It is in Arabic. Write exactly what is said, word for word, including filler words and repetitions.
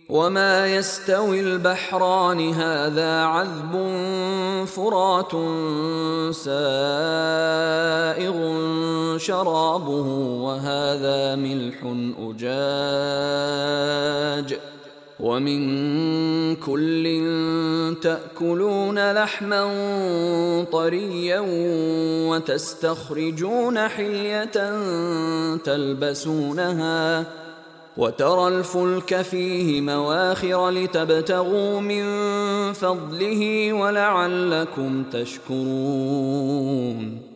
وما يستوي البحران هذا عذب فرات سائغ شرابه وهذا ملح أجاج ومن كل تأكلون لحما طريا وتستخرجون حلية تلبسونها وترى الفلك فيه مواخر لتبتغوا من فضله ولعلكم تشكرون